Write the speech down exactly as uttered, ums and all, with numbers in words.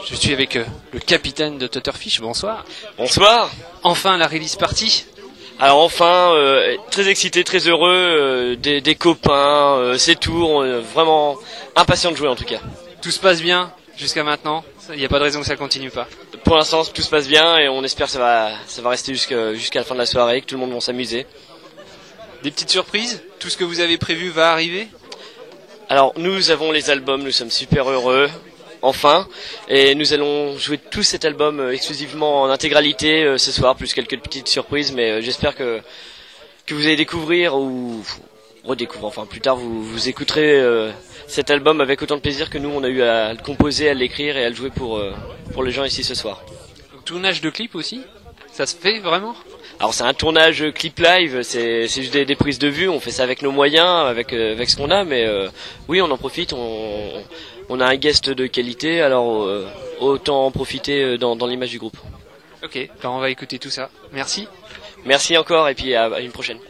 Je suis avec euh, le capitaine de Tutterfish, bonsoir. Bonsoir. Enfin la release party. Alors enfin, euh, très excité, très heureux, euh, des, des copains, euh, c'est tout, on est vraiment impatient de jouer en tout cas. Tout se passe bien jusqu'à maintenant, il n'y a pas de raison que ça continue pas. Pour l'instant tout se passe bien et on espère que ça va, ça va rester jusqu'à jusqu'à la fin de la soirée, que tout le monde va s'amuser. Des petites surprises? Tout ce que vous avez prévu va arriver? Alors nous avons les albums, nous sommes super heureux, enfin, et nous allons jouer tout cet album euh, exclusivement en intégralité euh, ce soir, plus quelques petites surprises, mais euh, j'espère que, que vous allez découvrir ou redécouvrir, enfin plus tard vous, vous écouterez euh, cet album avec autant de plaisir que nous on a eu à le composer, à l'écrire et à le jouer pour, euh, pour les gens ici ce soir. Tournage de clip aussi? Ça se fait vraiment? Alors c'est un tournage clip live, c'est c'est juste des, des prises de vue, on fait ça avec nos moyens, avec euh, avec ce qu'on a, mais euh, oui on en profite, on, on a un guest de qualité, alors euh, autant en profiter dans, dans l'image du groupe. Ok, alors on va écouter tout ça. Merci. Merci encore et puis à, à une prochaine.